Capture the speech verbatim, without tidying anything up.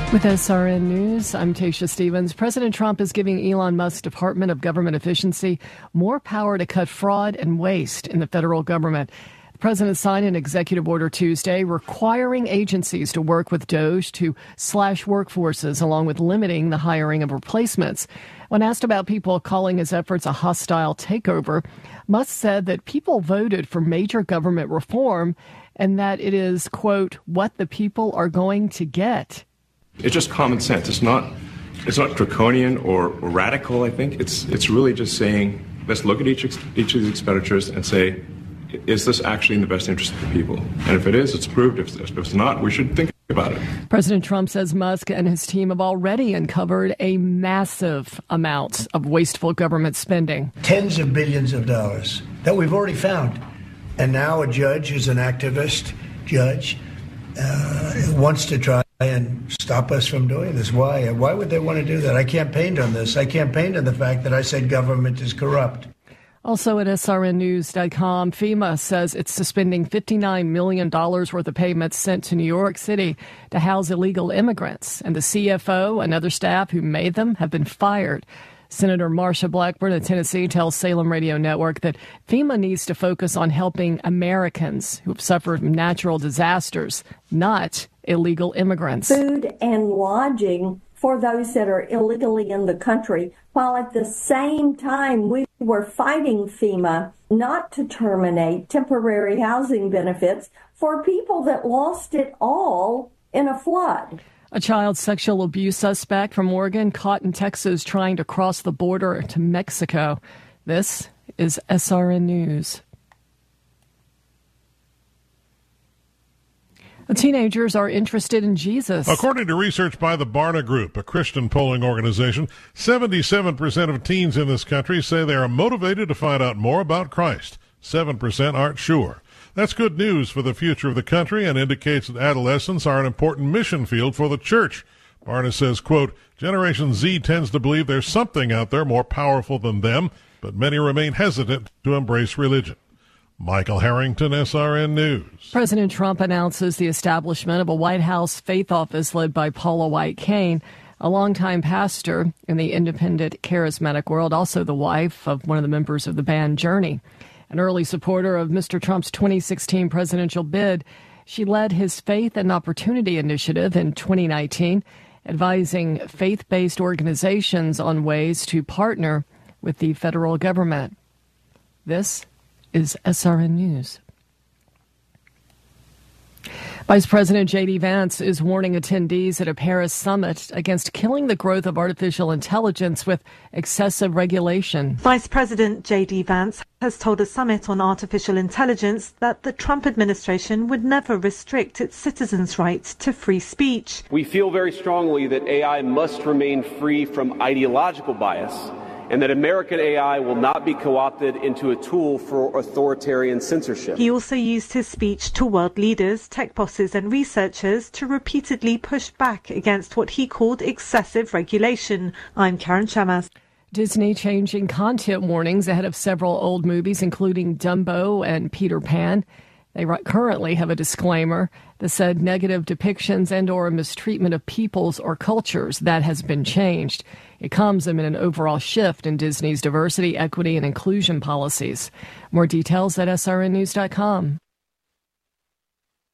With S R N News, I'm Tasha Stevens. President Trump is giving Elon Musk's Department of Government Efficiency more power to cut fraud and waste in the federal government. The president signed an executive order Tuesday requiring agencies to work with DOJ to slash workforces along with limiting the hiring of replacements. When asked about people calling his efforts a hostile takeover, Musk said that people voted for major government reform and that it is, quote, what the people are going to get. It's just common sense. It's not it's not draconian or, or radical, I think. It's it's really just saying, let's look at each each of these expenditures and say, is this actually in the best interest of the people? And if it is, it's approved. If, if it's not, we should think about it. President Trump says Musk and his team have already uncovered a massive amount of wasteful government spending. Tens of billions of dollars that we've already found. And now a judge who's an activist judge uh, wants to try and stop us from doing this. Why? Why would they want to do that? I campaigned on this. I campaigned on the fact that I said government is corrupt. Also at S R N news dot com, FEMA says it's suspending fifty-nine million dollars worth of payments sent to New York City to house illegal immigrants. And the C F O and other staff who made them have been fired. Senator Marsha Blackburn of Tennessee tells Salem Radio Network that FEMA needs to focus on helping Americans who have suffered natural disasters, not illegal immigrants. Food and lodging for those that are illegally in the country, while at the same time we were fighting FEMA not to terminate temporary housing benefits for people that lost it all in a flood. A child sexual abuse suspect from Oregon caught in Texas trying to cross the border to Mexico. This is S R N News. The teenagers are interested in Jesus. According to research by the Barna Group, a Christian polling organization, seventy-seven percent of teens in this country say they are motivated to find out more about Christ. seven percent aren't sure. That's good news for the future of the country and indicates that adolescents are an important mission field for the church. Barna says, quote, Generation Z tends to believe there's something out there more powerful than them, but many remain hesitant to embrace religion. Michael Harrington, S R N News. President Trump announces the establishment of a White House faith office led by Paula White Cain, a longtime pastor in the independent charismatic world, also the wife of one of the members of the band Journey. An early supporter of Mister Trump's twenty sixteen presidential bid, she led his Faith and Opportunity Initiative in twenty nineteen, advising faith-based organizations on ways to partner with the federal government. This is S R N News. Vice President J D Vance is warning attendees at a Paris summit against killing the growth of artificial intelligence with excessive regulation. Vice President J D Vance has told a summit on artificial intelligence that the Trump administration would never restrict its citizens' rights to free speech. We feel very strongly that A I must remain free from ideological bias, and that American A I will not be co-opted into a tool for authoritarian censorship. He also used his speech to world leaders, tech bosses and researchers to repeatedly push back against what he called excessive regulation. I'm Karen Chamas. Disney changing content warnings ahead of several old movies, including Dumbo and Peter Pan. They currently have a disclaimer that said negative depictions and or mistreatment of peoples or cultures. That has been changed. It comes amid an overall shift in Disney's diversity, equity, and inclusion policies. More details at S R N news dot com.